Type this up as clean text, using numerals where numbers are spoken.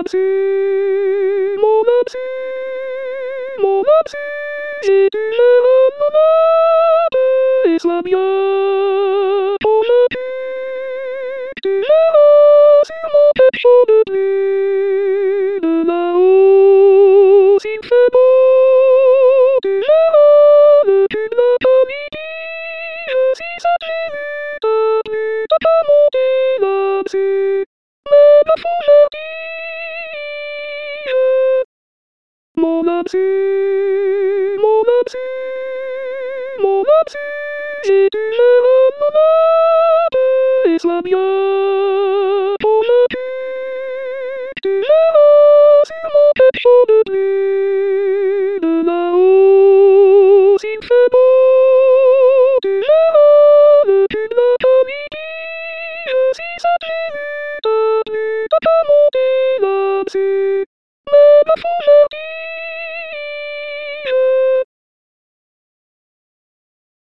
là-dessus, mon là-dessus, mon là-dessus, j'ai du géranium et Slavia, pour le cul, du géranium sur mon pécho de plus, de là-haut, s'il fait beau, du géranium, le cul de l'après-midi, si ça j'ai vu, t'as pas monté là-dessus, mais ma fourgardise, mon là-dessus, mon là-dessus, mon là-dessus, j'ai du géranium et Slavia, pour le cul, du géranium sur mon pécho de plus, de là-haut, s'il fait beau, du géranium, le cul de l'après-midi, si ça j'ai vu, t'as pas monté là-dessus, mais ma fourgardise.